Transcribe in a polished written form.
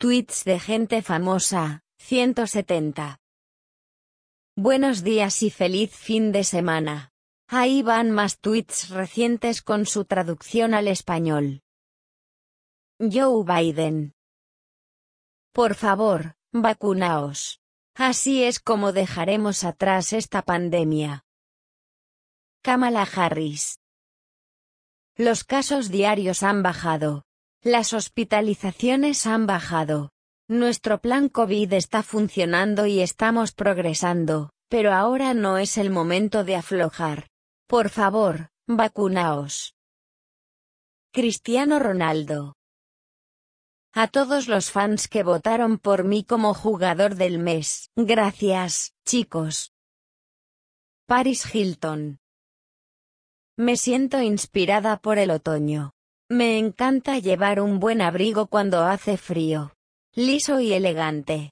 Tweets de gente famosa, 170. Buenos días y feliz fin de semana. Ahí van más tweets recientes con su traducción al español. Joe Biden. Por favor, vacunaos. Así es como dejaremos atrás esta pandemia. Kamala Harris. Los casos diarios han bajado. Las hospitalizaciones han bajado. Nuestro plan COVID está funcionando y estamos progresando, pero ahora no es el momento de aflojar. Por favor, vacunaos. Cristiano Ronaldo. A todos los fans que votaron por mí como jugador del mes, gracias, chicos. Paris Hilton. Me siento inspirada por el otoño. Me encanta llevar un buen abrigo cuando hace frío. Liso y elegante.